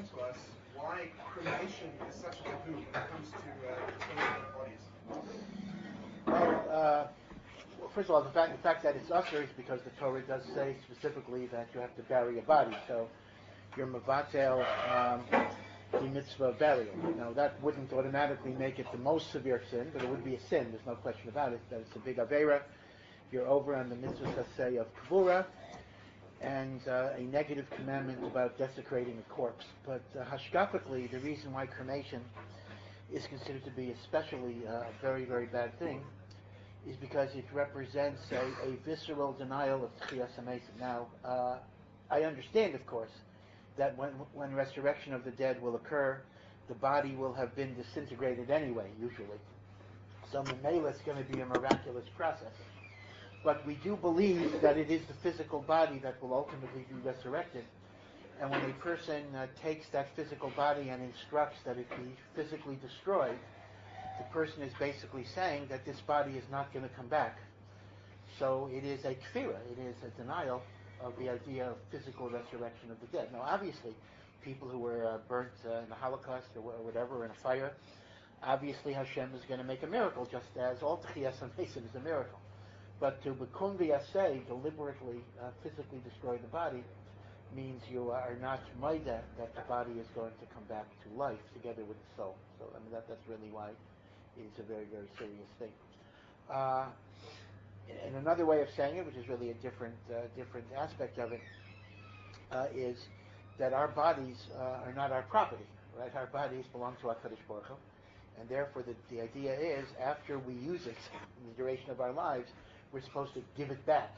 to us why cremation is such a taboo when it comes to disposing of bodies. Well, first of all, the fact that it's usher is because the Torah does say specifically that you have to bury a body. So you're mevatel the mitzvah of burial. Now, that wouldn't automatically make it the most severe sin, but it would be a sin. There's no question about it. That it's a big avera. You're over on the mitzvah say of kavura, and a negative commandment about desecrating a corpse. But hashkafically, the reason why cremation is considered to be especially a very, very bad thing is because it represents a visceral denial of Tchias HaMesim. Now, I understand, of course, that when resurrection of the dead will occur, the body will have been disintegrated anyway, usually. So Memela is going to be a miraculous process. But we do believe that it is the physical body that will ultimately be resurrected. And when a person takes that physical body and instructs that it be physically destroyed, the person is basically saying that this body is not going to come back. So it is a kfira, it is a denial of the idea of physical resurrection of the dead. Now, obviously, people who were burnt in the Holocaust or whatever in a fire, obviously Hashem is going to make a miracle, just as all Tchias HaMesim is a miracle. But to bekum v'yaseh, deliberately, physically destroy the body, means you are not maida that the body is going to come back to life together with the soul. So I mean that's really why it's a very, very serious thing. And another way of saying it, which is really a different aspect of it, is that our bodies are not our property, right? Our bodies belong to HaKadosh Baruch Hu, and therefore the idea is after we use it in the duration of our lives, we're supposed to give it back.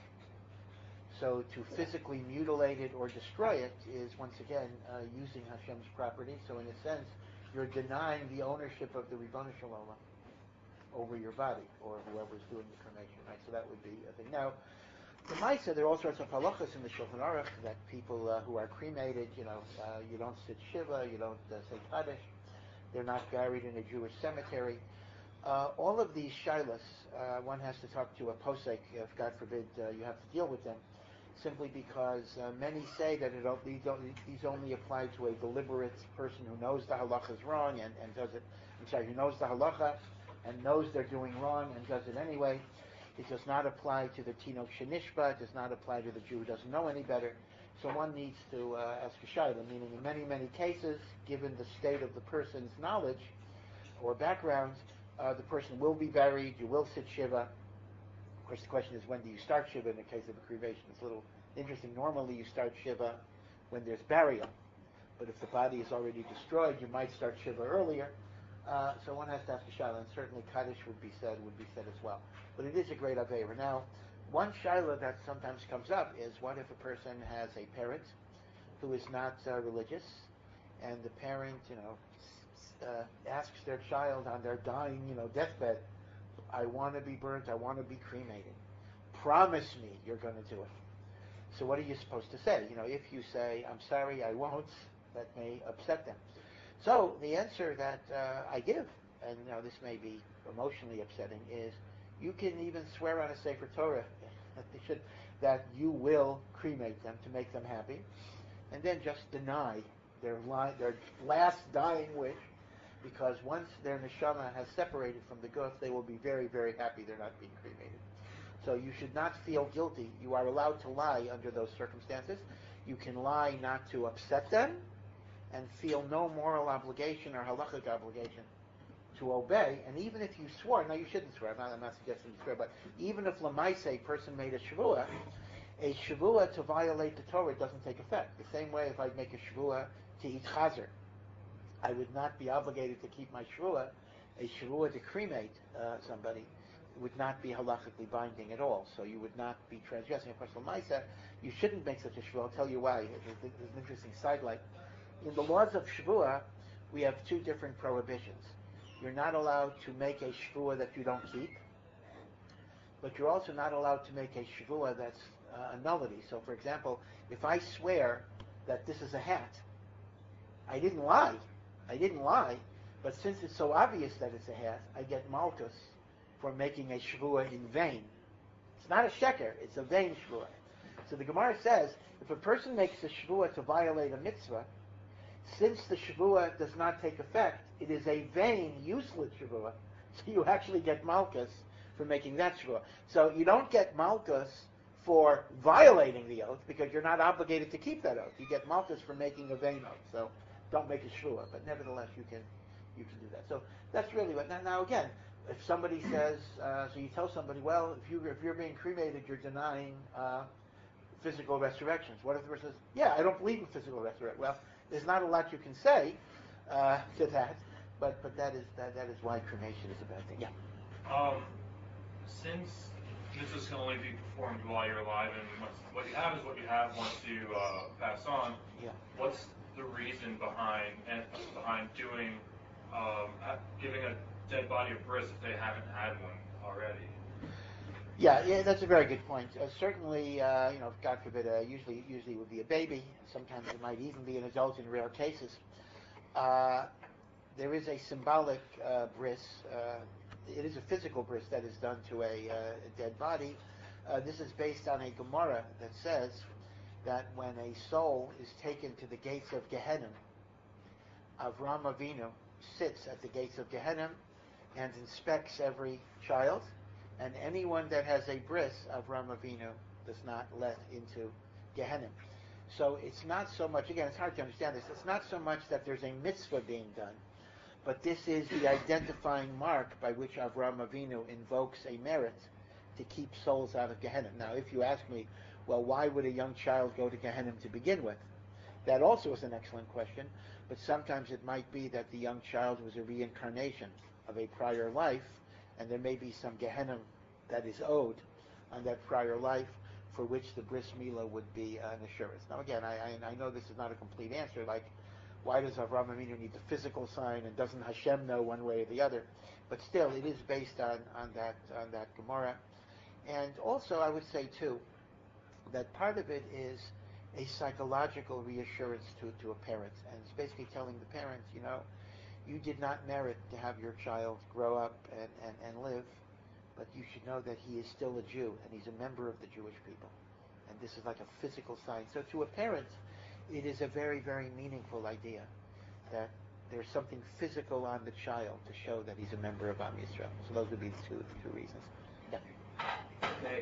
So to physically mutilate it or destroy it is once again using Hashem's property. So in a sense, you're denying the ownership of the Ribono Shel Olam over your body or whoever's doing the cremation, right? So that would be a thing. Now, the Maisa, there are all sorts of halachas in the Shulchan Aruch that people who are cremated, you don't sit shiva, you don't say kaddish, they're not buried in a Jewish cemetery. All of these shilas, one has to talk to a posek if, God forbid, you have to deal with them, simply because many say that these only apply to a deliberate person who knows the halacha is wrong and does it. Who knows the halacha and knows they're doing wrong and does it anyway. It does not apply to the Tinok Shenishba. It does not apply to the Jew who doesn't know any better. So one needs to ask a shayla, meaning in many, many cases, given the state of the person's knowledge or background, the person will be buried, you will sit shiva. Of course, the question is, when do you start shiva in the case of a cremation? It's a little interesting. Normally, you start shiva when there's burial. But if the body is already destroyed, you might start shiva earlier. So one has to ask a shayla, and certainly kaddish would be said as well. But it is a great aveira. Now, one shayla that sometimes comes up is, what if a person has a parent who is not religious, and the parent, asks their child on their dying, deathbed, I want to be burnt, I want to be cremated. Promise me you're going to do it. So what are you supposed to say? If you say, I'm sorry, I won't, that may upset them. So the answer that I give, and this may be emotionally upsetting, is you can even swear on a Sefer Torah that you will cremate them to make them happy, and then just deny their last dying wish, because once their neshama has separated from the guf, they will be very, very happy they're not being cremated. So you should not feel guilty. You are allowed to lie under those circumstances. You can lie not to upset them, and feel no moral obligation or halachic obligation to obey. And even if you swore, now you shouldn't swear, I'm not suggesting you swear, but even if Lamaise, a person made a shavua to violate the Torah doesn't take effect. The same way if I make a shavua to eat chazer, I would not be obligated to keep my shavua. A shavua to cremate somebody would not be halachically binding at all, so you would not be transgressing. Of course, Lamaise, you shouldn't make such a shavua. I'll tell you why. There's an interesting sidelight. In the laws of Shavua, we have two different prohibitions. You're not allowed to make a Shavua that you don't keep, but you're also not allowed to make a Shavua that's a nullity. So, for example, if I swear that this is a hat, I didn't lie, but since it's so obvious that it's a hat, I get malchus for making a Shavua in vain. It's not a sheker, it's a vain Shavua. So the Gemara says, if a person makes a Shavua to violate a mitzvah, since the Shavua does not take effect, it is a vain, useless Shavua. So you actually get Malkus for making that Shavua. So you don't get Malkus for violating the oath because you're not obligated to keep that oath. You get Malkus for making a vain oath. So don't make a Shavua, but nevertheless you can do that. So that's really what. Now again, if somebody says, so you tell somebody, well, if you're being cremated, you're denying physical resurrections. What if the person says, yeah, I don't believe in physical resurrection? Well, there's not a lot you can say to that, but that is why cremation is a bad thing. Yeah. Since this can only be performed while you're alive, and what you have is what you have once you pass on. Yeah. What's the reason behind doing giving a dead body a bris if they haven't had one already? Yeah, that's a very good point. Certainly, God forbid, usually it would be a baby. Sometimes it might even be an adult in rare cases. There is a symbolic bris. It is a physical bris that is done to a dead body. This is based on a Gemara that says that when a soul is taken to the gates of Gehenna, Avram Avinu sits at the gates of Gehenna and inspects every child, and anyone that has a bris, Avram Avinu does not let into Gehenna. So it's not so much, again, it's hard to understand this, it's not so much that there's a mitzvah being done, but this is the identifying mark by which Avram Avinu invokes a merit to keep souls out of Gehenna. Now, if you ask me, well, why would a young child go to Gehenna to begin with? That also is an excellent question, but sometimes it might be that the young child was a reincarnation of a prior life, and there may be some Gehenna that is owed on that prior life for which the bris milah would be an assurance. Now again, I know this is not a complete answer, like why does Avraham Avinu need the physical sign and doesn't Hashem know one way or the other? But still, it is based on that Gemara. And also I would say too, that part of it is a psychological reassurance to a parent, and it's basically telling the parents, you did not merit to have your child grow up and live, but you should know that he is still a Jew, and he's a member of the Jewish people. And this is like a physical sign. So to a parent, it is a very, very meaningful idea that there's something physical on the child to show that he's a member of Am Yisrael. So those would be the two reasons. Yeah. Okay.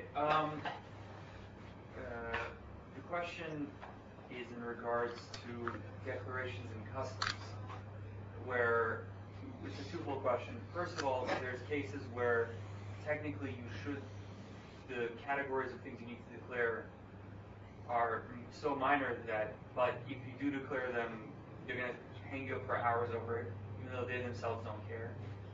The question is in regards to declarations and customs, where it's a twofold question. First of all, there's cases where technically the categories of things you need to declare are so minor that, but if you do declare them, they're going to hang you up for hours over it, even though they themselves don't care.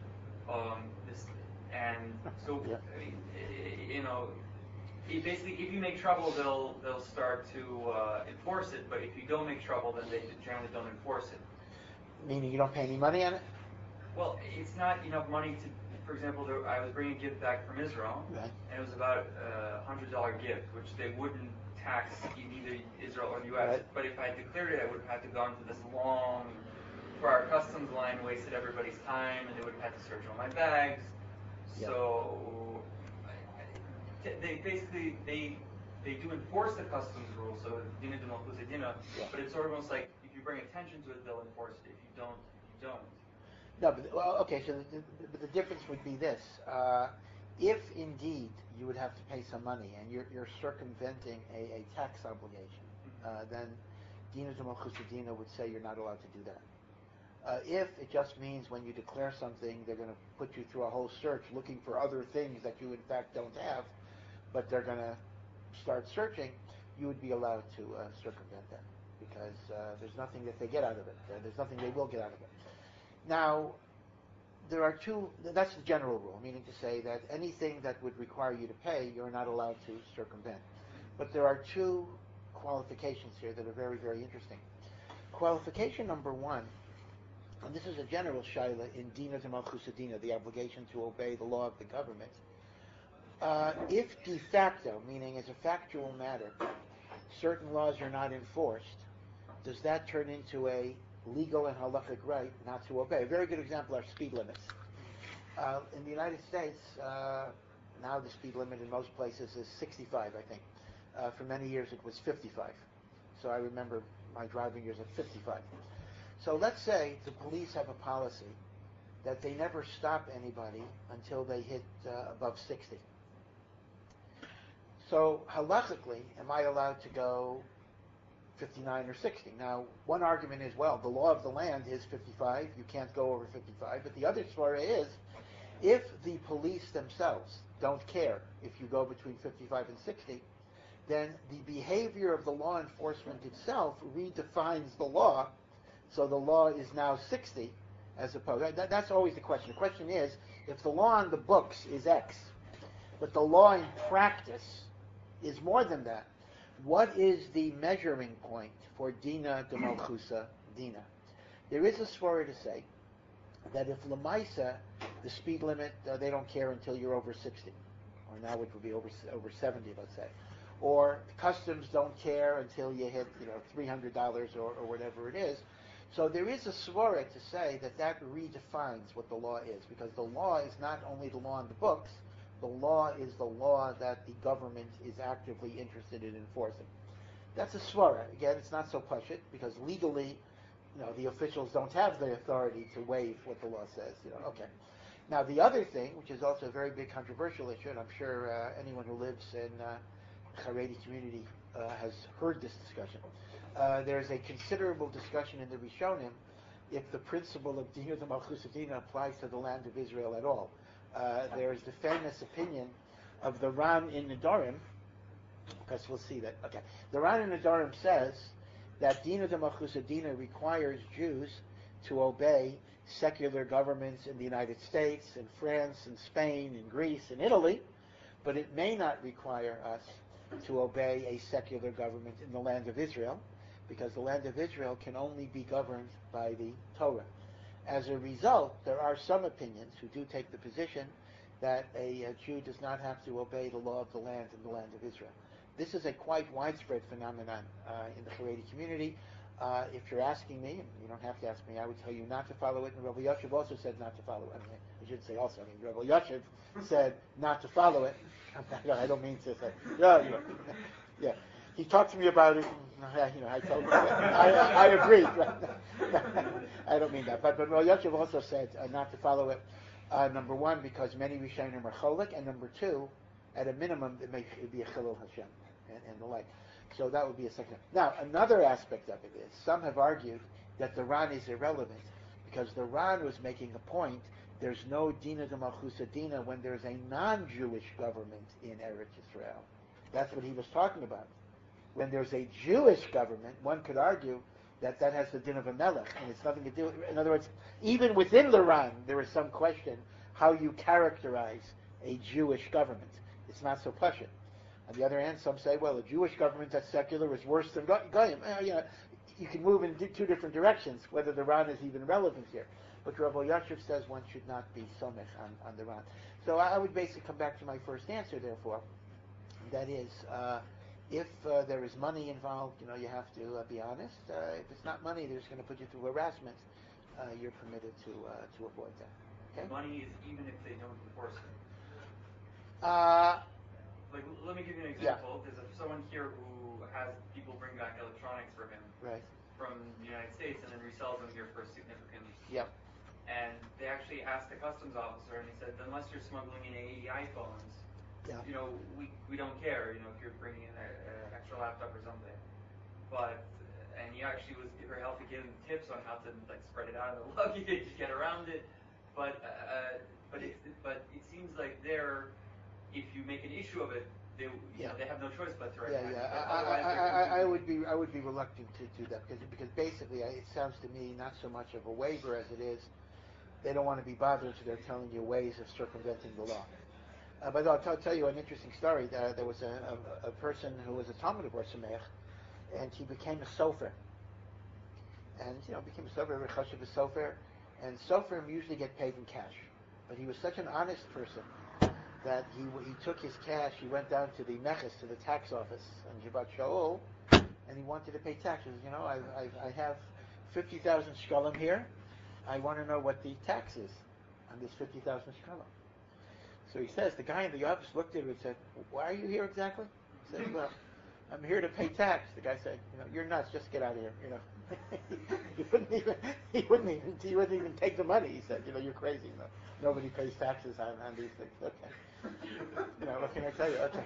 Basically, if you make trouble, they'll start to enforce it. But if you don't make trouble, then they generally don't enforce it. Meaning you don't pay any money on it? Well, it's not enough money to. For example, I was bringing a gift back from Israel, right, and it was about $100 gift, which they wouldn't tax in either Israel or the U.S. Right. But if I declared it, I would have had to go into this long, for our customs line, wasted everybody's time, and they would have had to search all my bags. Yeah. So they basically they do enforce the customs rules, so dina de malchus dina, but it's sort of almost like if you bring attention to it, they'll enforce it. If you don't, you don't. No, but okay. So the difference would be this: if indeed you would have to pay some money and you're circumventing a tax obligation, then dina de malchus dina would say you're not allowed to do that. If it just means when you declare something, they're going to put you through a whole search looking for other things that you in fact don't have, but they're going to start searching, you would be allowed to circumvent that, because there's nothing that they get out of it. There's nothing they will get out of it. Now, there are two, that's the general rule, meaning to say that anything that would require you to pay, you're not allowed to circumvent. But there are two qualifications here that are very, very interesting. Qualification number one, and this is a general shaila in dina de malchus dina, the obligation to obey the law of the government. If de facto, meaning as a factual matter, certain laws are not enforced, does that turn into a legal and halakhic right not to obey? A very good example are speed limits. In the United States, now the speed limit in most places is 65, I think. For many years it was 55. So I remember my driving years at 55. So let's say the police have a policy that they never stop anybody until they hit above 60. So halachically, am I allowed to go 59 or 60? Now, one argument is, well, the law of the land is 55. You can't go over 55. But the other story is, if the police themselves don't care if you go between 55 and 60, then the behavior of the law enforcement itself redefines the law. So the law is now 60 as opposed. That's always the question. The question is, if the law on the books is X, but the law in practice is more than that, what is the measuring point for Dina de Malchusa Dina? There is a svara to say that if Lamaisa, the speed limit, they don't care until you're over 60, or now it would be over 70, let's say, or customs don't care until you hit $300 or whatever it is. So there is a svara to say that redefines what the law is, because the law is not only the law on the books, the law is the law that the government is actively interested in enforcing. That's a svara. Again, it's not so pashut, because legally, the officials don't have the authority to waive what the law says. Okay. Now, the other thing, which is also a very big controversial issue, and I'm sure anyone who lives in Haredi community has heard this discussion. There's a considerable discussion in the Rishonim if the principle of Dina de Malchusa Dina applies to the land of Israel at all. There is the famous opinion of the Ran in Nedarim, because we'll see that. Okay, the Ran in Nedarim says that Dina de Malchusa Dina requires Jews to obey secular governments in the United States, in France, in Spain, in Greece, in Italy, but it may not require us to obey a secular government in the land of Israel, because the land of Israel can only be governed by the Torah. As a result, there are some opinions who do take the position that a Jew does not have to obey the law of the land in the land of Israel. This is a quite widespread phenomenon in the Haredi community. If you're asking me, and you don't have to ask me, I would tell you not to follow it, and Rabbi Yoshev also said not to follow it. I should say also, Rabbi Yoshev said not to follow it. I don't mean to say, yeah. He talked to me about it, and, I told him, I agreed. I don't mean that. But Rabbi Yoshev also said not to follow it, number one, because many Rishonim are cholik, and number two, at a minimum, it may be a chilul Hashem, and the like. So that would be a second. Now, another aspect of it is, some have argued that the Ran is irrelevant, because the Ran was making a point, there's no Dina de Malchusa Dina when there's a non-Jewish government in Eretz Yisrael. That's what he was talking about. When there's a Jewish government, one could argue that has the din of a melech, and it's nothing to do with, in other words, even within the Ran, there is some question how you characterize a Jewish government. It's not so pashut. On the other hand, some say, well, a Jewish government that's secular is worse than Goyim. You can move in two different directions, whether the Ran is even relevant here. But Rabbi Yoshev says one should not be somech on the Ran. So I would basically come back to my first answer, therefore. That is, if there is money involved, you have to be honest. If it's not money that's going to put you through harassment, you're permitted to avoid that. Okay? Money is even if they don't enforce it. Let me give you an example. Yeah. There's someone here who has people bring back electronics for him from the United States and then resells them here for significant. Yep. And they actually asked the customs officer, and he said, unless you're smuggling in 80 iPhones, we don't care. If you're bringing in an extra laptop or something. And he actually was helping give him tips on how to spread it out in the luggage, get around it. But it seems like if you make an issue of it, they have no choice but to recognize it. I would be reluctant to do that because basically it sounds to me not so much of a waiver as it is they don't want to be bothered, so they're telling you ways of circumventing the law. But I'll tell you an interesting story. There was a person who was a Talmud of Or Sameach, and he became a sofer. And became a sofer, Chashuv a sofer, and soferim usually get paid in cash. But he was such an honest person that he took his cash, he went down to the Meches, to the tax office in Jibbat Shaul, and he wanted to pay taxes. I have 50,000 shkalim here. I want to know what the tax is on this 50,000 shkalim. So he says, the guy in the office looked at him and said, why are you here exactly? He said, well, I'm here to pay tax. The guy said, you're nuts. Just get out of here. He wouldn't even take the money. He said, you're crazy. Nobody pays taxes on these things. Okay. What can I tell you? Okay.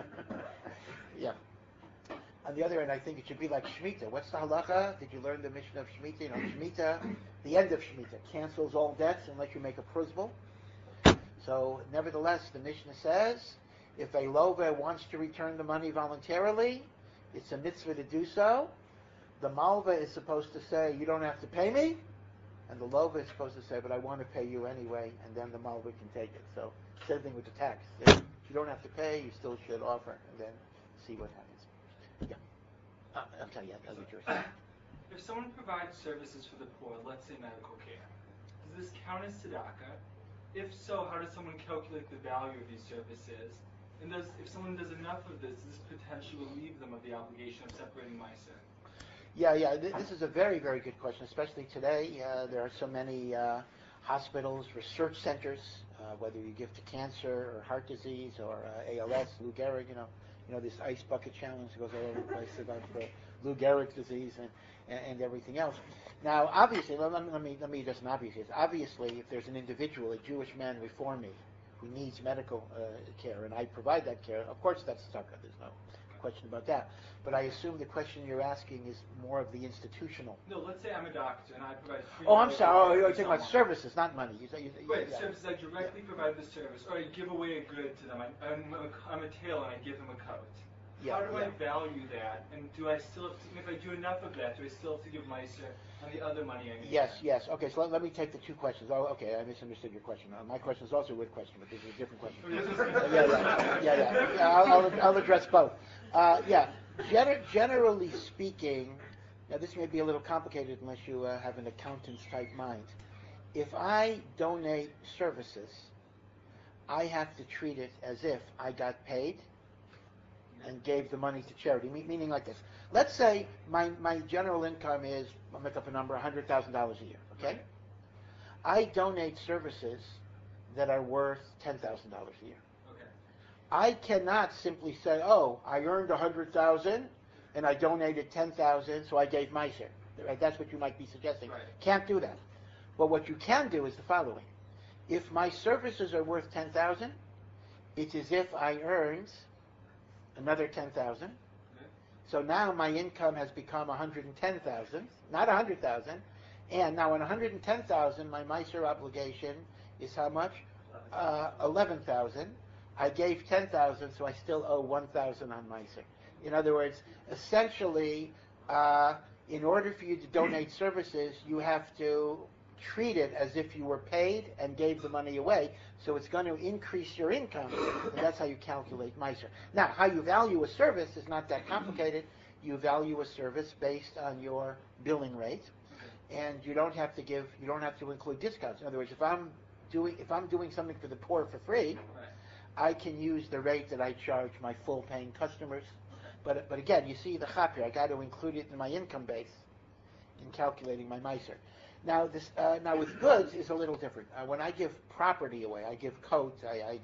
Yeah. On the other end, I think it should be like Shemitah. What's the halacha? Did you learn the mission of Shemitah? Shemitah, the end of Shemitah, cancels all debts unless you make a pruzbul. So, nevertheless, the Mishnah says, if a lova wants to return the money voluntarily, it's a mitzvah to do so. The malva is supposed to say, you don't have to pay me, and the lova is supposed to say, but I want to pay you anyway, and then the malva can take it. So, same thing with the tax. If you don't have to pay, you still should offer, and then see what happens. Yeah. I'm sorry, yeah, that'll be yours. If someone provides services for the poor, let's say medical care, does this count as tzedakah? If so, how does someone calculate the value of these services? And if someone does enough of this, does this potentially relieve them of the obligation of separating Meiser? Yeah. This is a very, very good question, especially today. There are so many hospitals, research centers, whether you give to cancer or heart disease or ALS, Lou Gehrig, this ice bucket challenge goes all over the place about Lou Gehrig's disease and everything else. Now, obviously, let me just an obvious case. Obviously, if there's an individual, a Jewish man before me, who needs medical care, and I provide that care, of course that's tzedakah. There's no question about that. But I assume the question you're asking is more of the institutional. No, let's say I'm a doctor and I provide free. Oh, I'm sorry. You're talking about services, not money. Right, services. I directly provide the service, or I give away a good to them. I'm a tailor and I give them a coat. How do I value that? And do I still have to, if I do enough of that, do I still have to give Meiser on the other money I need? Yes. Okay, so let me take the two questions. Oh, okay, I misunderstood your question. My question is also a good question, but this is a different question. Yeah. I'll address both. Generally speaking, now this may be a little complicated unless you have an accountant's type mind. If I donate services, I have to treat it as if I got paid and gave the money to charity, meaning like this. Let's say my general income is, I'll make up a number, $100,000 a year, okay? I donate services that are worth $10,000 a year. Okay. I cannot simply say, oh, I earned $100,000 and I donated $10,000, so I gave my share. Right? That's what you might be suggesting. Right. Can't do that. But what you can do is the following. If my services are worth $10,000, it's as if I earned another $10,000. Okay. So now my income has become $110,000, not $100,000. And now on $110,000, my Meiser obligation is how much? $11,000. I gave $10,000, so I still owe $1,000 on Meiser. In other words, essentially, in order for you to donate services, you have to treat it as if you were paid and gave the money away. So it's going to increase your income, and that's how you calculate Meiser. Now, how you value a service is not that complicated. You value a service based on your billing rate, and you don't have to include discounts. In other words, if I'm doing something for the poor for free, I can use the rate that I charge my full paying customers. But again, you see the chap here. I got to include it in my income base in calculating my Meiser. Now with goods is a little different. When I give property away, I give coats, I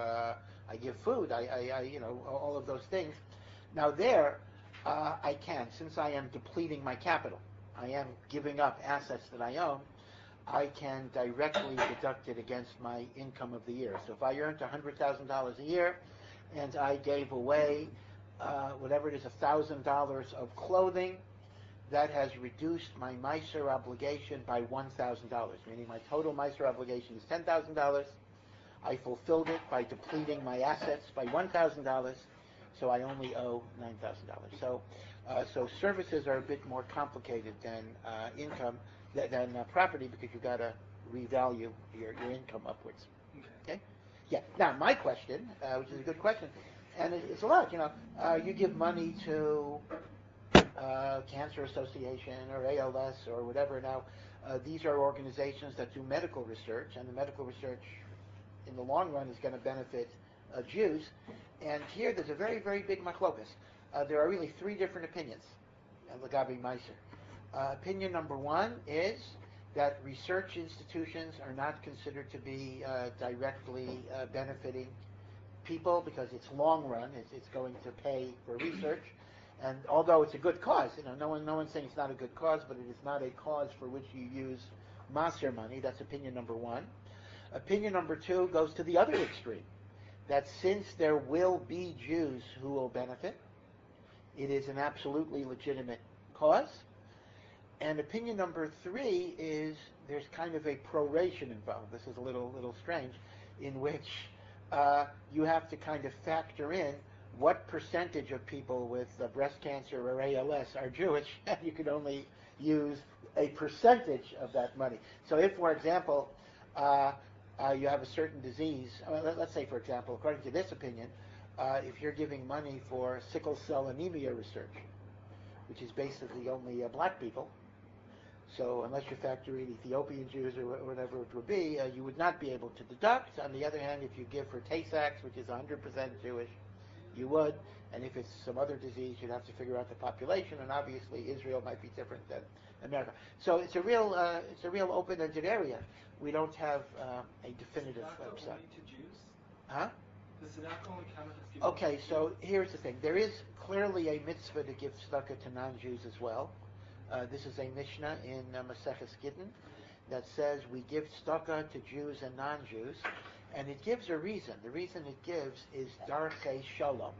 give food, all of those things. Now there, I can, since I am depleting my capital, I am giving up assets that I own, I can directly deduct it against my income of the year. So if I earned $100,000 a year, and I gave away whatever it is, $1,000 of clothing, that has reduced my Meiser obligation by $1,000, meaning my total Meiser obligation is $10,000. I fulfilled it by depleting my assets by $1,000, so I only owe $9,000. So services are a bit more complicated than income, than property, because you've got to revalue your income upwards. Okay? Yeah. Now, my question, which is a good question, and it's a lot, you give money to Cancer Association or ALS or whatever. Now, these are organizations that do medical research, and the medical research in the long run is going to benefit Jews. And here there's a very, very big machlokas. There are really three different opinions of Lagabi Meiser. Opinion number one is that research institutions are not considered to be directly benefiting people because it's long run. It's going to pay for research, and although it's a good cause, no one's saying it's not a good cause, but it is not a cause for which you use maser money. That's opinion number one. Opinion number two goes to the other extreme, that since there will be Jews who will benefit, it is an absolutely legitimate cause. And opinion number three is there's kind of a proration involved. This is a little strange, in which you have to kind of factor in what percentage of people with breast cancer or ALS are Jewish, and you can only use a percentage of that money. So if, for example, you have a certain disease, let's say, for example, according to this opinion, if you're giving money for sickle cell anemia research, which is basically only black people, so unless you factor in Ethiopian Jews or whatever it would be, you would not be able to deduct. On the other hand, if you give for Tay-Sachs, which is 100% Jewish, you would. And if it's some other disease, you'd have to figure out the population. And obviously, Israel might be different than America. So it's a real open-ended area. We don't have a definitive Does website. only to Jews? Huh? Does tzedakah only count if it's given Okay, to so Jews? here's the thing. There is clearly a mitzvah to give tzedakah to non-Jews as well. This is a Mishnah in Maseches Gittin that says we give tzedakah to Jews and non-Jews, and it gives a reason. The reason it gives is darchei shalom.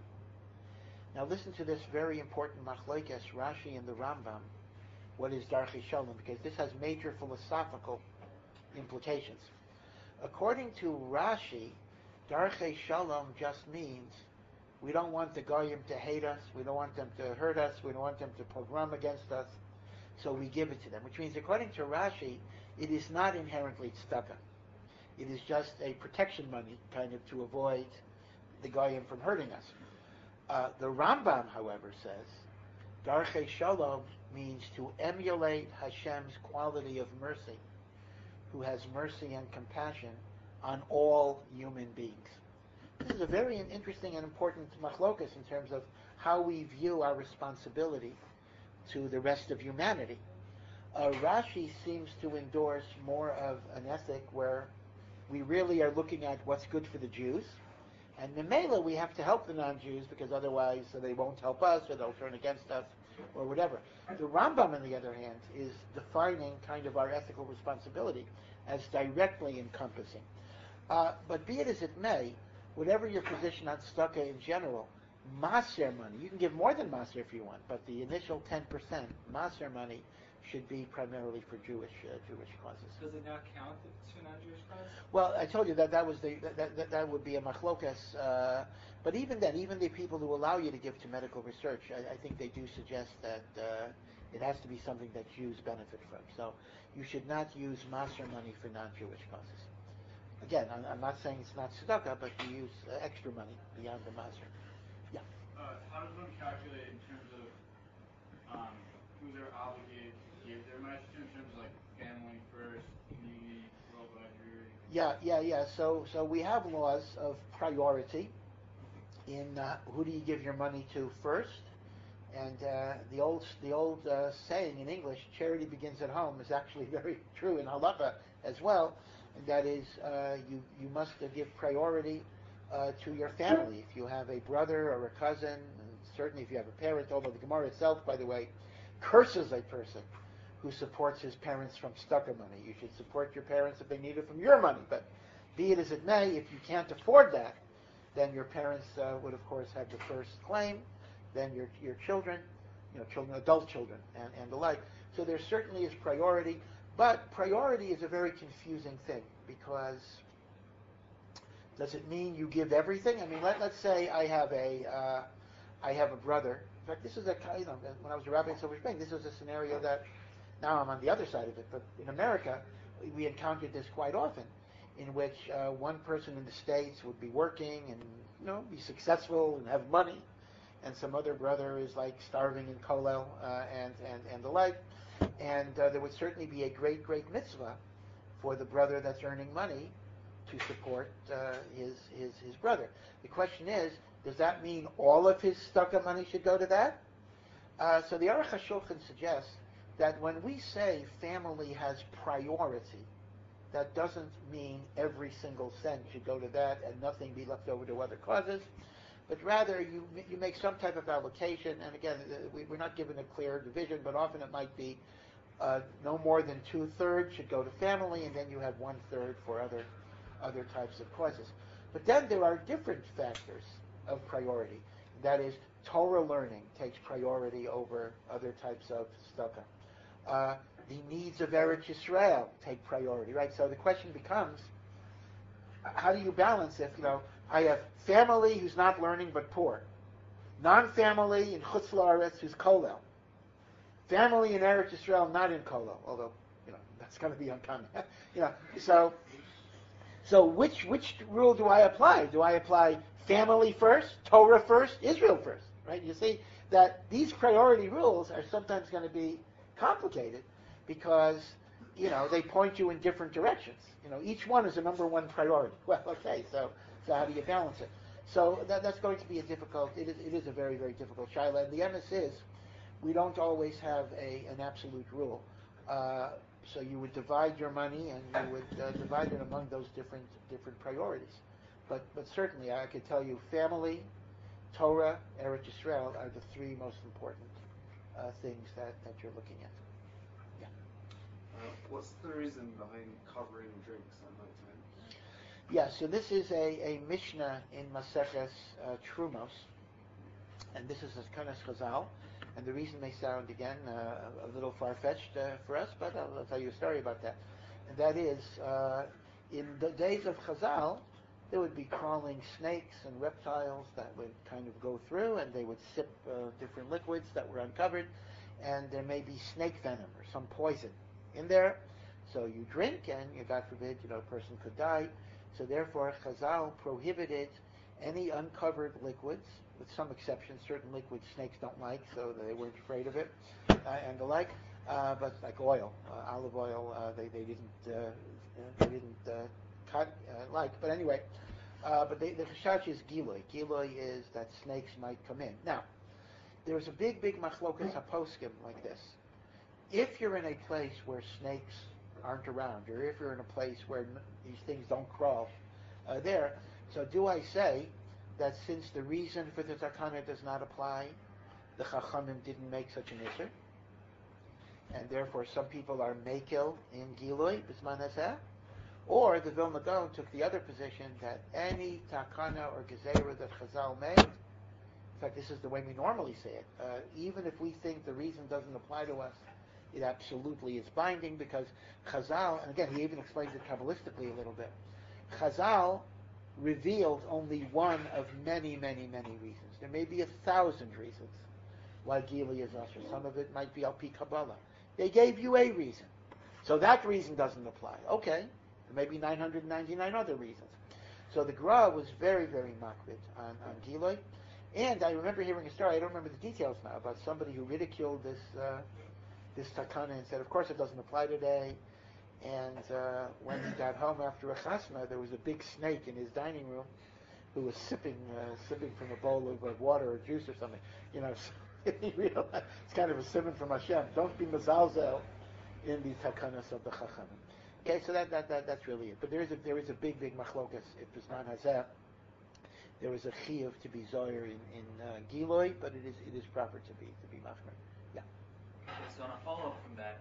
Now listen to this very important machlokes, Rashi and the Rambam. What is darchei shalom? Because this has major philosophical implications. According to Rashi, darchei shalom just means we don't want the goyim to hate us, we don't want them to hurt us, we don't want them to pogrom against us, so we give it to them. Which means, according to Rashi, it is not inherently tzedakah. It is just a protection money, kind of to avoid the goyim from hurting us. The Rambam, however, says, darchei shalom means to emulate Hashem's quality of mercy, who has mercy and compassion on all human beings. This is a very interesting and important machlokas in terms of how we view our responsibility to the rest of humanity. Rashi seems to endorse more of an ethic where we really are looking at what's good for the Jews, and memela we have to help the non-Jews because otherwise they won't help us or they'll turn against us or whatever. The Rambam, on the other hand, is defining kind of our ethical responsibility as directly encompassing. But be it as it may, whatever your position on tzedakah in general, maser money, you can give more than maser if you want, but the initial 10%, maser money, should be primarily for Jewish causes. Does it not count if it's to a non-Jewish cause? Well, I told you that would be a machlokas. But even then, even the people who allow you to give to medical research, I think they do suggest that it has to be something that Jews benefit from. So you should not use maser money for non-Jewish causes. Again, I'm not saying it's not tzedakah, but you use extra money beyond the maser. Yeah. How does one calculate in terms of who they're obligated to give their message to, in terms of like family first, community, worldwide Jewry? Yeah. So we have laws of priority in who do you give your money to first, and the old saying in English, charity begins at home, is actually very true in halakha as well, and that is you must give priority to your family. If you have a brother or a cousin, and certainly if you have a parent, although the Gemara itself, by the way, curses a person who supports his parents from tzedakah money. You should support your parents if they need it from your money. But be it as it may, if you can't afford that, then your parents would, of course, have the first claim. Then your children, adult children, and the like. So there certainly is priority, but priority is a very confusing thing because does it mean you give everything? I mean, let's say I have a brother. In fact, this is when I was a rabbi in Silver Spring, this was a scenario that now I'm on the other side of it. But in America, we encountered this quite often, in which one person in the States would be working and be successful and have money, and some other brother is like starving in kollel and the like, and there would certainly be a great mitzvah for the brother that's earning money to support his brother. The question is, does that mean all of his tzedakah money should go to that? So the Aruch HaShulchan suggests that when we say family has priority, that doesn't mean every single cent should go to that and nothing be left over to other causes, but rather you make some type of allocation. And again, we're not given a clear division, but often it might be no more than 2/3 should go to family, and then you have 1/3 for other types of causes. But then there are different factors of priority. That is, Torah learning takes priority over other types of tzedakah. The needs of Eretz Yisrael take priority, right? So the question becomes, how do you balance if, I have family who's not learning but poor, non-family in Chutz La'aretz who's kolel, family in Eretz Yisrael not in kolel, although, that's going to be uncommon. So which rule do I apply? Do I apply family first, Torah first, Israel first, right? You see that these priority rules are sometimes going to be complicated because, they point you in different directions. Each one is a number one priority. Well, okay, so how do you balance it? So that's going to be it is a very, very difficult shaila. And the emes is, we don't always have an absolute rule. So you would divide your money and you would divide it among those different priorities. But certainly I could tell you family, Torah, Eretz Yisrael are the three most important things that you're looking at. Yeah. What's the reason behind covering drinks on nighttime? Yeah, so this is a Mishnah in Maseches Trumos, and this is a Kanas Chazal. And the reason may sound, again, a little far-fetched for us, but I'll tell you a story about that. And that is, in the days of Chazal, there would be crawling snakes and reptiles that would kind of go through, and they would sip different liquids that were uncovered, and there may be snake venom or some poison in there. So you drink, and God forbid, a person could die. So therefore, Chazal prohibited any uncovered liquids, with some exceptions. Certain liquids snakes don't like, so they weren't afraid of it, and the like. But like oil, olive oil, they didn't like. But anyway, but the chashash is giloi. Giloi is that snakes might come in. Now, there's a big machlokas haposkim like this. If you're in a place where snakes aren't around, or if you're in a place where these things don't crawl there, so do I say that since the reason for the takana does not apply, the Chachamim didn't make such an issur, and therefore some people are mekil in giloi bisman hazeh, or the Vilna Gaon took the other position that any takana or gezerah that Chazal made, in fact this is the way we normally say it, even if we think the reason doesn't apply to us, it absolutely is binding, because Chazal, and again he even explains it Kabbalistically a little bit, Chazal revealed only one of many reasons. There may be 1,000 reasons why Gili is usher. Some of it might be Al Pi Kabbalah. They gave you a reason. So that reason doesn't apply. Okay, there may be 999 other reasons. So the Gra was very makbid on Giloi. And I remember hearing a story, I don't remember the details now, about somebody who ridiculed this takana and said, of course it doesn't apply today. And when he got home after a chasna, there was a big snake in his dining room who was sipping from a bowl of water or juice or something. So he realized it's kind of a simon from Hashem. Don't be mezalzel in the takanas of the chachamim. Okay, so that's really it. But there is a big machlokas. If bisman hazeh, there is a chiyuv to be zoyer in giloi, but it is proper to be machmer. Yeah. Okay, so on a follow-up from that,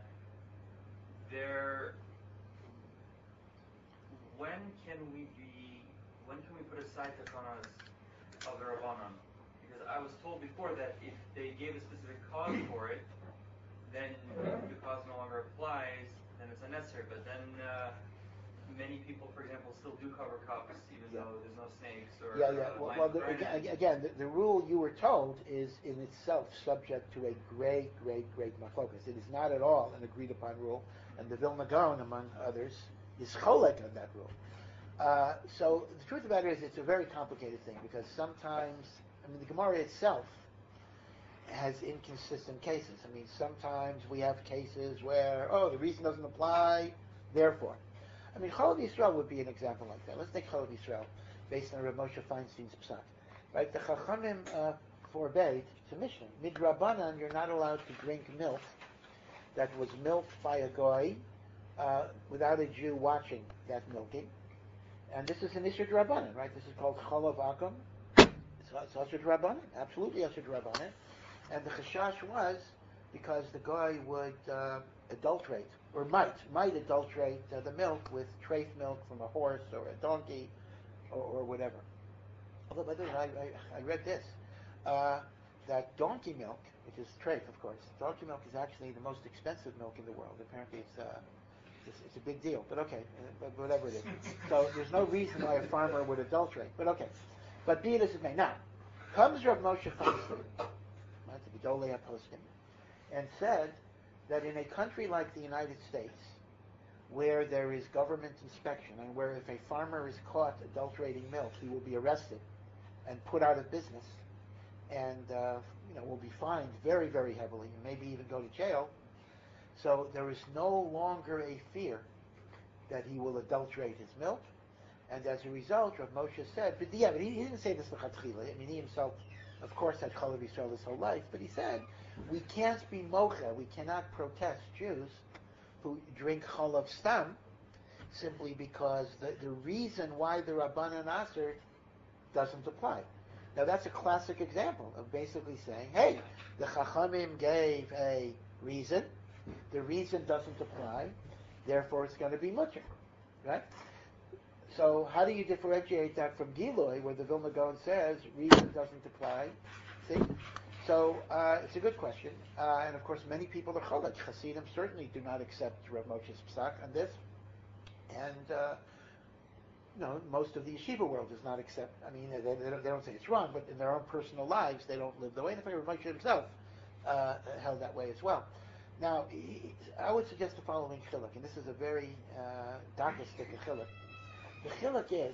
when can we put aside takanas of the Rabbanon? Because I was told before that if they gave a specific cause for it, then if the cause no longer applies, then it's unnecessary. But then many people, for example, still do cover cups, even though there's no snakes or. Well, again, the rule you were told is in itself subject to a great machlokas. It is not at all an agreed upon rule, and the Vilna Gaon, among others, is cholek on that rule. So the truth about it is, it's a very complicated thing, because sometimes, the Gemara itself has inconsistent cases. Sometimes we have cases where, the reason doesn't apply, therefore. Chol Yisrael would be an example like that. Let's take Chol Yisrael, based on Rav Moshe Feinstein's psak. Right? The Chachamim forbade, it's a Mishnah, Midrabanan, you're not allowed to drink milk that was milked by a goy without a Jew watching that milking. And this is an Isser D'Rabbanan, right? This is called Cholav Akum. It's Isser D'Rabbanan, absolutely Isser D'Rabbanan. And the chashash was because the guy would adulterate, or might adulterate the milk with treif milk from a horse or a donkey or whatever. Although, by the way, I read this, that donkey milk, which is treif, of course, donkey milk is actually the most expensive milk in the world. Apparently it's a big deal, but okay, but whatever it is. So there's no reason why a farmer would adulterate, but okay. But be it as it may. Now, comes Rav Moshe Feinstein, the Gedolei HaPoskim, and said that in a country like the United States, where there is government inspection, and where if a farmer is caught adulterating milk, he will be arrested and put out of business, and will be fined very, very heavily, and maybe even go to jail. So there is no longer a fear that he will adulterate his milk, and as a result, Rav Moshe said, but he didn't say this l'chatchila. I mean, he himself, of course, had Chalav Yisrael his whole life, but he said, we can't be mocha, we cannot protest Jews who drink Chalav Stam, simply because the reason why the Rabbanan Aser doesn't apply. Now that's a classic example of basically saying, hey, the Chachamim gave a reason, the reason doesn't apply, therefore it's going to be mutter, right? So how do you differentiate that from Giloi, where the Vilna Gaon says reason doesn't apply? See? So it's a good question, and of course many people are cholek. Hasidim certainly do not accept Rav Moshe's psak on this, and most of the yeshiva world does not accept. I mean, they don't say it's wrong, but in their own personal lives they don't live the way. And in fact, Rav Moshe himself held that way as well. Now, I would suggest the following chiluk, and this is a very darkistic chiluk. The chiluk is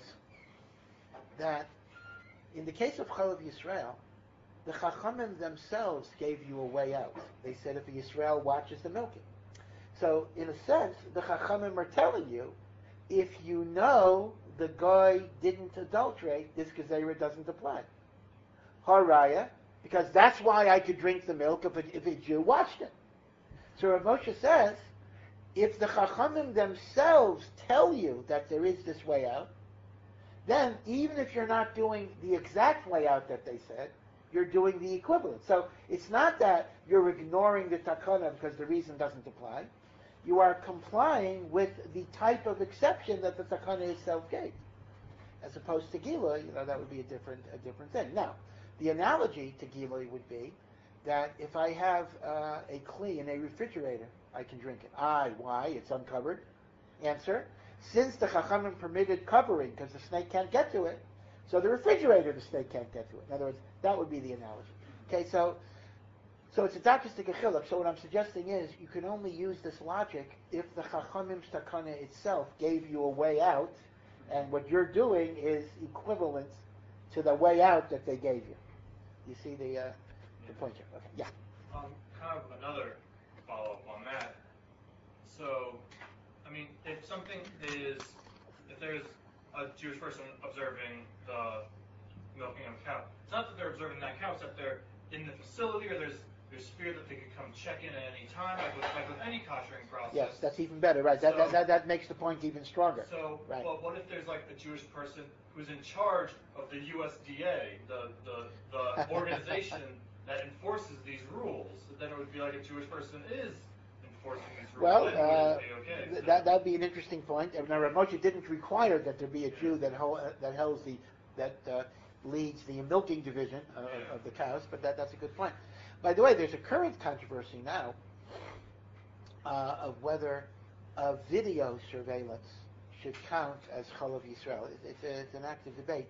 that in the case of Chalav Yisrael, the Chachamim themselves gave you a way out. They said if a Yisrael watches the milking. So, in a sense, the Chachamim are telling you, if you know the guy didn't adulterate, this Gezerah doesn't apply. Haraya, because that's why I could drink the milk if a Jew watched it. So Rav Moshe says, if the Chachamim themselves tell you that there is this way out, then even if you're not doing the exact way out that they said, you're doing the equivalent. So it's not that you're ignoring the takana because the reason doesn't apply. You are complying with the type of exception that the takana itself gave. As opposed to Gila, that would be a different thing. Now, the analogy to Gila would be that if I have a kli in a refrigerator, I can drink it. Why? It's uncovered. Answer, since the Chachamim permitted covering because the snake can't get to it, so the refrigerator, the snake can't get to it. In other words, that would be the analogy. Okay, so it's a darkistic chiluk. So what I'm suggesting is you can only use this logic if the Chachamim's takana itself gave you a way out, and what you're doing is equivalent to the way out that they gave you. You see the point here? Okay, yeah. Kind of another follow-up on that. So, I mean, if there's a Jewish person observing the milking of a cow, it's not that they're observing that cow, it's that they're in the facility, or there's fear that they could come check in at any time, like with any koshering process. Yes, that's even better, right? That makes the point even stronger. So, right. Well, what if there's like a Jewish person who's in charge of the USDA, the organization that enforces these rules? Then it would be like a Jewish person is enforcing these rules. Well, okay. that'd be an interesting point. Now, Rav Moshe didn't require that there be a Jew that leads the milking division of the cows, but that's a good point. By the way, there's a current controversy now of whether video surveillance should count as Chalav Yisrael. It's an active debate.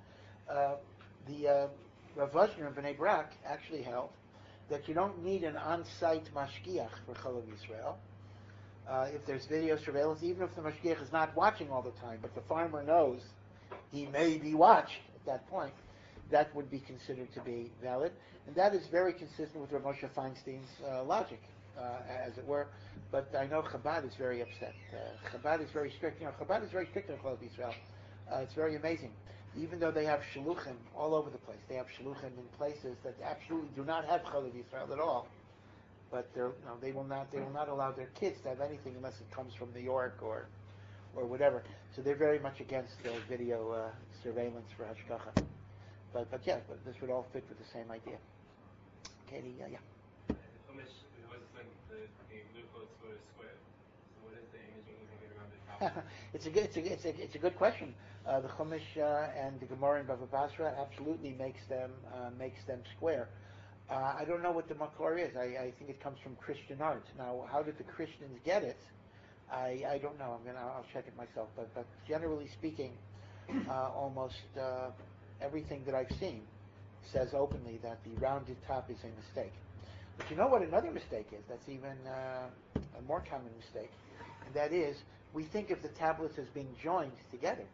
The Rav Vosner and Bnei Brak actually held that you don't need an on-site mashgiach for Chalav Yisrael. If there's video surveillance, even if the mashgiach is not watching all the time, but the farmer knows he may be watched at that point, that would be considered to be valid. And that is very consistent with Rav Moshe Feinstein's logic, as it were. But I know Chabad is very upset. Chabad is very strict. Chabad is very strict on Chalav Yisrael. It's very amazing. Even though they have shluchim all over the place, they have shluchim in places that absolutely do not have Chalav Yisrael at all. but they will not allow their kids to have anything unless it comes from New York or whatever. So they're very much against video surveillance for hashgacha. But this would all fit with the same idea. Katie, yeah. Chumash was the glucose was square. So what is the imaging using around the top? It's a good question. The Chumash and the Gemara in Bava Basra absolutely makes them square. I don't know what the makor is. I think it comes from Christian art. Now, how did the Christians get it? I don't know. I'll check it myself. But generally speaking, almost everything that I've seen says openly that the rounded top is a mistake. But you know what another mistake is? That's even a more common mistake, and that is we think of the tablets as being joined together.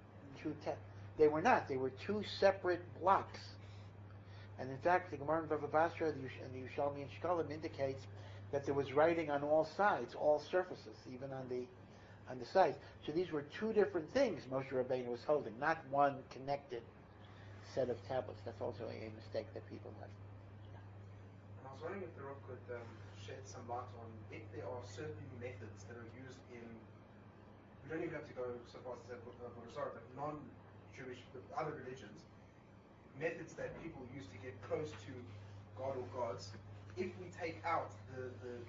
They were not. They were two separate blocks. And in fact, the Gemara in Bava Basra and the Yerushalmi and Shkolim indicates that there was writing on all sides, all surfaces, even on the sides. So these were two different things Moshe Rabbeinu was holding, not one connected set of tablets. That's also a mistake that people have. And I was wondering if the Rav could shed some light on if there are certain methods that are used in, we don't even have to go so far as to say but non-Jewish, but other religions, methods that people use to get close to God or gods. If we take out the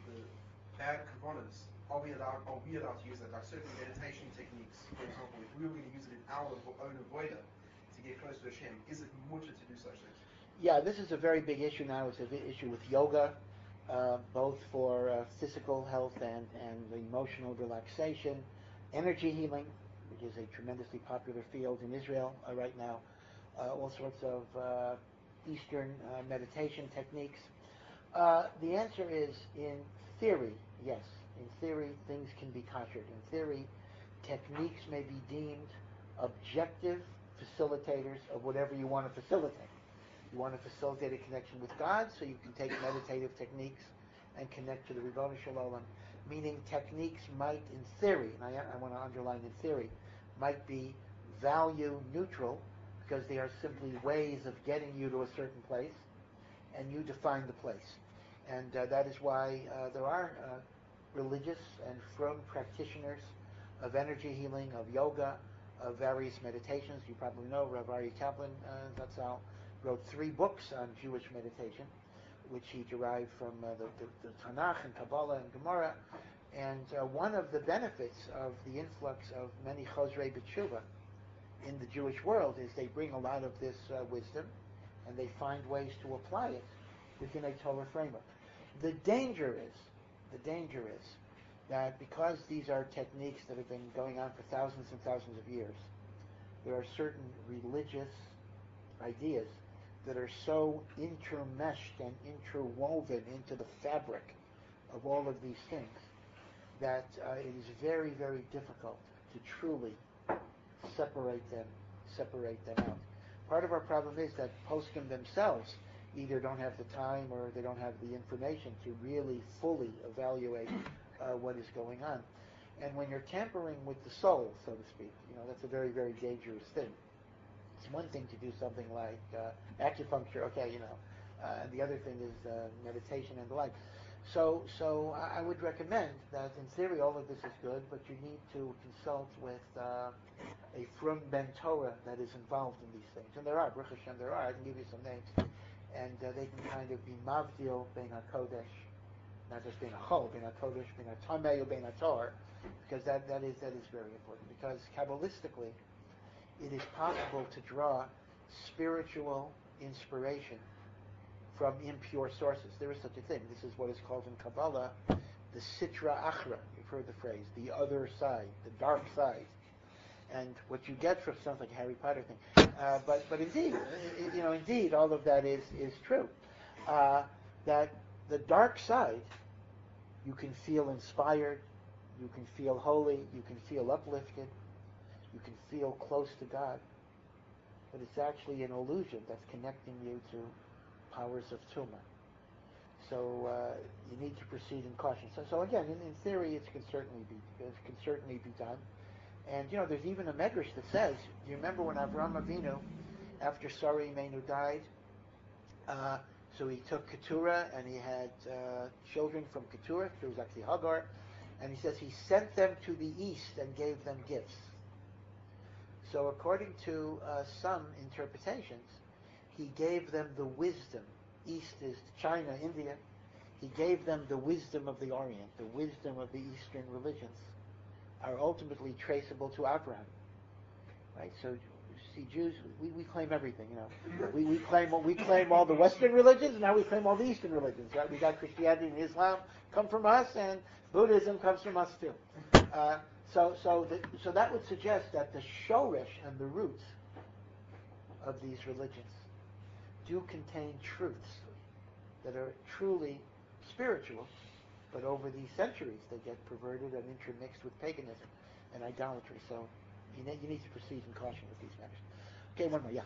bad kavanas, are we allowed to use that? Like certain meditation techniques, for example, if we were going to use it in our own avoida to get close to Hashem, is it mutter to do such things? Yeah, this is a very big issue now. It's an issue with yoga, both for physical health and emotional relaxation, energy healing, which is a tremendously popular field in Israel right now, all sorts of Eastern meditation techniques. The answer is, in theory, yes. In theory, things can be koshered. In theory, techniques may be deemed objective facilitators of whatever you want to facilitate. You want to facilitate a connection with God, so you can take meditative techniques and connect to the Ribono Shel Olam. Meaning techniques might, in theory, and I want to underline in theory, might be value neutral because they are simply ways of getting you to a certain place, and you define the place. And that is why there are religious and frum practitioners of energy healing, of yoga, of various meditations. You probably know Rav Aryeh Kaplan Zatzal wrote 3 books on Jewish meditation, which he derived from the Tanakh and Kabbalah and Gemara. And one of the benefits of the influx of many Chozrei B'tshuva in the Jewish world is they bring a lot of this wisdom, and they find ways to apply it within a Torah framework. The danger is that because these are techniques that have been going on for thousands and thousands of years, there are certain religious ideas that are so intermeshed and interwoven into the fabric of all of these things that it is very, very difficult to truly separate them out. Part of our problem is that poskim themselves either don't have the time or they don't have the information to really fully evaluate what is going on. And when you're tampering with the soul, so to speak, that's a very, very dangerous thing. It's one thing to do something like acupuncture, and the other thing is meditation and the like. So I would recommend that in theory all of this is good, but you need to consult with a frum ben Torah that is involved in these things. And there are, Baruch Hashem, I can give you some names. And they can kind of be mavdil bein HaKodesh, not just bein HaChol, bein HaKodesh, bein HaTamei, or bein HaTor, because that is very important. Because Kabbalistically, it is possible to draw spiritual inspiration from impure sources. There is such a thing. This is what is called in Kabbalah the Sitra Achra. You've heard the phrase, the other side, the dark side. And what you get from sounds like a Harry Potter thing, but indeed, all of that is true. That the dark side, you can feel inspired, you can feel holy, you can feel uplifted, you can feel close to God, but it's actually an illusion that's connecting you to powers of Tumah. So you need to proceed in caution. So again, in theory, it can certainly be done. And there's even a medrash that says, do you remember when Avraham Avinu, after Sarah Imeinu died, So he took Keturah, and he had children from Keturah. There was actually Hagar. And he says he sent them to the east and gave them gifts. So according to some interpretations, he gave them the wisdom. East is China, India. He gave them the wisdom of the Orient. The wisdom of the Eastern religions are ultimately traceable to Abraham. Right? So, you see, Jews, we claim everything, you know. We claim all the Western religions, and now we claim all the Eastern religions, right? We got Christianity and Islam come from us, and Buddhism comes from us too. So that would suggest that the shoresh and the roots of these religions do contain truths that are truly spiritual, but over these centuries they get perverted and intermixed with paganism and idolatry. So you need to proceed in caution with these matters. Okay, one more, yeah.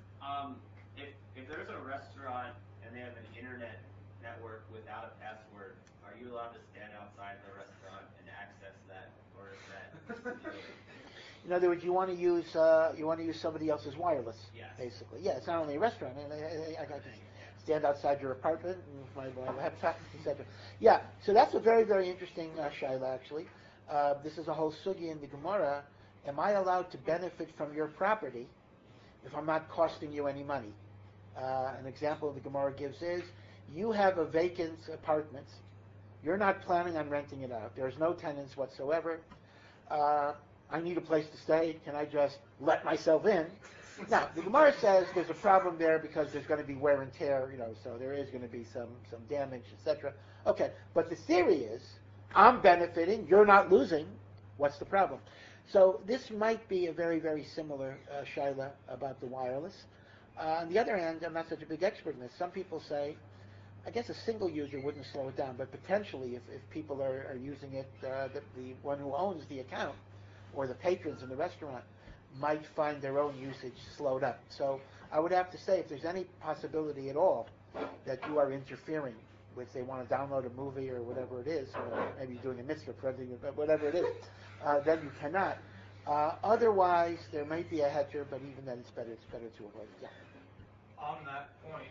If there's a restaurant and they have an internet network without a password, are you allowed to stand outside the restaurant and access that, or is that? In other words, you want to use somebody else's wireless, yes. Basically. Yeah, it's not only a restaurant. I can stand outside your apartment with my laptop, etc. Yeah, so that's a very, very interesting shaila, actually. This is a whole sugi in the Gemara. Am I allowed to benefit from your property if I'm not costing you any money? An example the Gemara gives is, you have a vacant apartment. You're not planning on renting it out. There's no tenants whatsoever. I need a place to stay. Can I just let myself in? Now, the Gemara says there's a problem there because there's going to be wear and tear, so there is going to be some damage, etc. Okay, but the theory is, I'm benefiting, you're not losing. What's the problem? So this might be a very, very similar shaila about the wireless. On the other hand, I'm not such a big expert in this. Some people say, I guess a single user wouldn't slow it down, but potentially if people are using it, the one who owns the account or the patrons in the restaurant might find their own usage slowed up. So I would have to say, if there's any possibility at all that you are interfering with, they want to download a movie or whatever it is, or maybe doing a mitzvah, whatever it is, then you cannot. Otherwise, there might be a hedger, but even then it's better to avoid it. Yeah. On that point,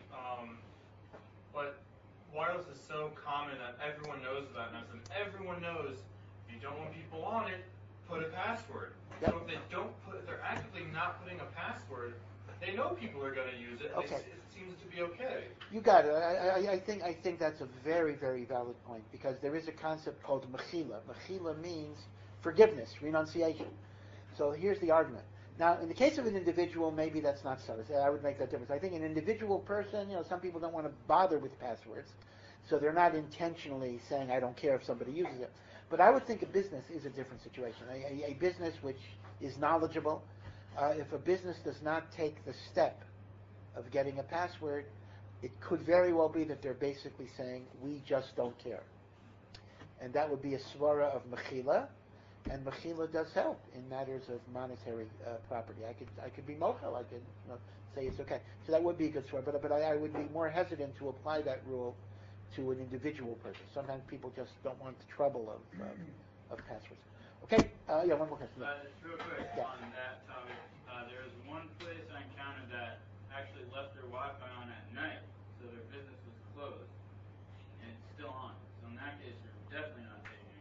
but wireless is so common that everyone knows that, and I said everyone knows if you don't want people on it, put a password. Yep. So if they don't if they're actively not putting a password, they know people are going to use it. Okay. It seems to be okay. You got it. I think that's a very, very valid point, because there is a concept called mechila. Mechila means forgiveness, renunciation. So here's the argument. Now, in the case of an individual, maybe that's not so. I would make that difference. I think an individual person, some people don't want to bother with passwords, so they're not intentionally saying, I don't care if somebody uses it. But I would think a business is a different situation. A business which is knowledgeable, if a business does not take the step of getting a password, it could very well be that they're basically saying, we just don't care. And that would be a svara of mechila, and mechila does help in matters of monetary property. I could be mochel, I could say it's okay. So that would be a good svara, but I would be more hesitant to apply that rule to an individual person. Sometimes people just don't want the trouble of passwords. Okay, yeah, one more question. Real quick, yeah. On that topic, there was one place I encountered that actually left their Wi-Fi on at night, so their business was closed, and it's still on. So in that case, you're definitely not taking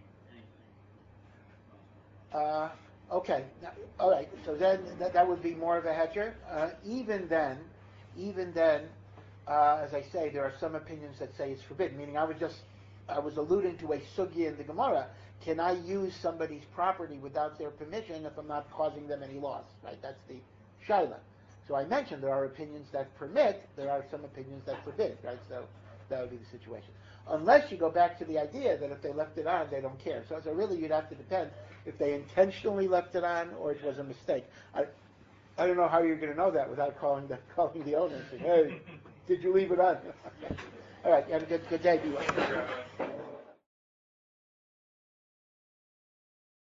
anything. Okay, all right. So then that would be more of a hedger. Even then, as I say, there are some opinions that say it's forbidden. Meaning, I was alluding to a sugya in the Gemara. Can I use somebody's property without their permission if I'm not causing them any loss? Right. That's the shaila. So I mentioned there are opinions that permit. There are some opinions that forbid. Right. So that would be the situation. Unless you go back to the idea that if they left it on, they don't care. So really, you'd have to depend if they intentionally left it on or it was a mistake. I don't know how you're going to know that without calling the owner and saying, hey, did you leave it on? All right, have a good day. Be well.